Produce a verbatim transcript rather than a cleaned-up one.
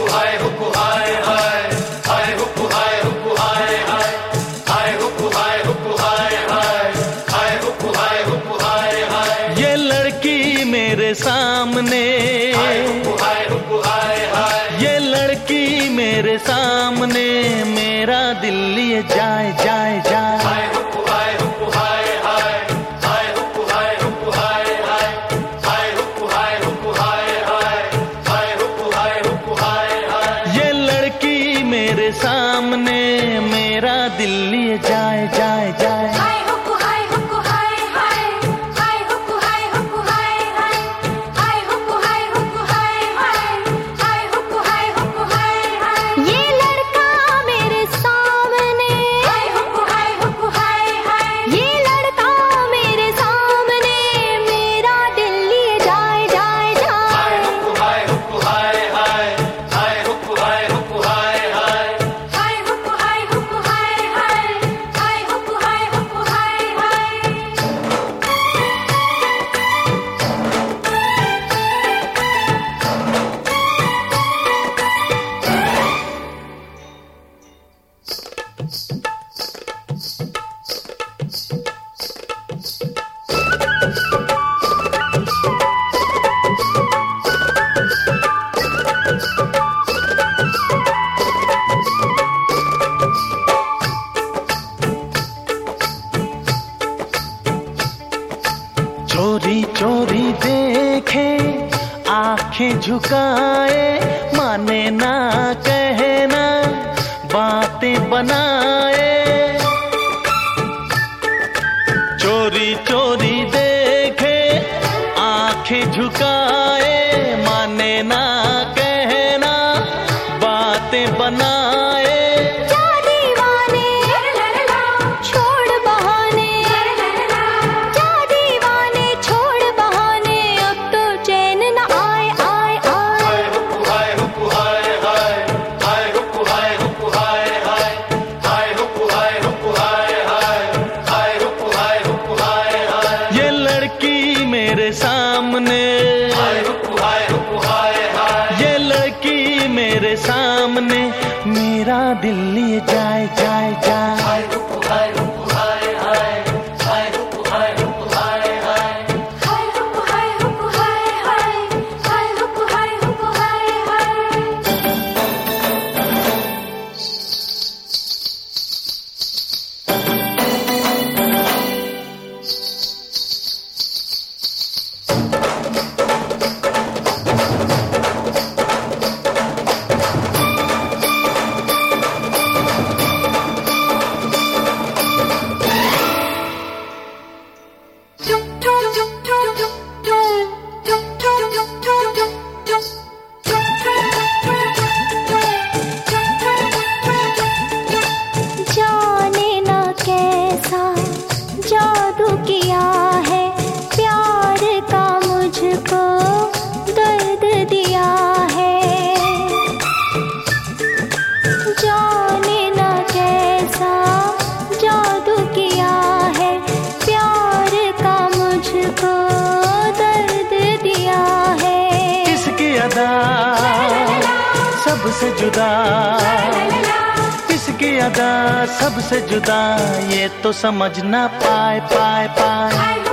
हाय हुक्कू हाय हाय हाय हुक्कू हाय हुक्कू हाय हाय हाय हुक्कू हाय हुक्कू हाय हाय हाय हुक्कू हाय हुक्कू हाय हाय। ये लड़की मेरे सामने, हाय हुक्कू हाय हुक्कू हाय हाय। ये लड़की मेरे सामने, मेरा दिल लिए जाए जाए जाए। हाय हुक्कू हाय हुक्कू हाय हाय हाय हुक्कू हाय हुक्कू हाय हाय हाय हुक्कू हाय हुक्कू हाय हाय हाय हुक्कू हाय हुक्कू हाय हाय। ये लड़की मेरे सामने, मेरा दिल लिए जाए जाए जाए। हाय हुक्कू हाय हुक्कू हाय हाय हाय हुक्कू हाय हुक्कू हाय हाय हाय हुक्कू हाय हुक्कू हाय हाय हाय हुक्कू हाय हुक्कू हाय हाय। ये लड़का मेरे सामने, हाय हुक्कू हाय हुक्कू हाय हाय। ये लड़का मेरे सामने, मेरा दिल लिए जाए जाए जाए। हाय हुक्कू हाय हुक्कू हाय हाय हाय हुक्कू हाय हुक्कू हाय हाय हाय हुक्कू हाय हुक्कू हाय हाय हाय हुक्कू हाय हुक्कू हाय हाय। चोरी चोरी देखे, आंखें झुकाए, माने ना कहना, बातें बनाए। चोरी चोरी देखे, आंखें झुकाए, माने ना कहना, बातें बनाए। क्या दीवाने छोड़ बहाने, क्या दीवाने छोड़ बहाने, अब तो चैन न आए आए आए। हाय हुक्कू हाय हुक्कू हाय हाय हाय हुक्कू हाय हुक्कू हाय हाय हाय हुक्कू हाय हुक्कू हाय हाय हाय हुक्कू हाय हुक्कू हाय हाय। ये लड़की मेरे सामने, हाय हुक्कू हाय हुक्कू हाय हाय। ये लड़की मेरे सामने, मेरा दिल लिए जाए जाए जाए। हाय हुक्कू हाय हुक्कू हाय हाय हाय हुक्कू हाय हुक्कू हाय हाय हाय हुक्कू हाय हुक्कू हाय हाय हाय हुक्कू हाय हुक्कू हाय हाय। जाने ना कैसा जादू किया है, प्यार का मुझको दर्द दिया है। जाने ना कैसा जादू किया है, प्यार का मुझको दर्द दिया है। किसकी अदा सबसे जुदा, किसकी अदा सबसे जुदा, ये तो समझ ना पाए पाए पाए।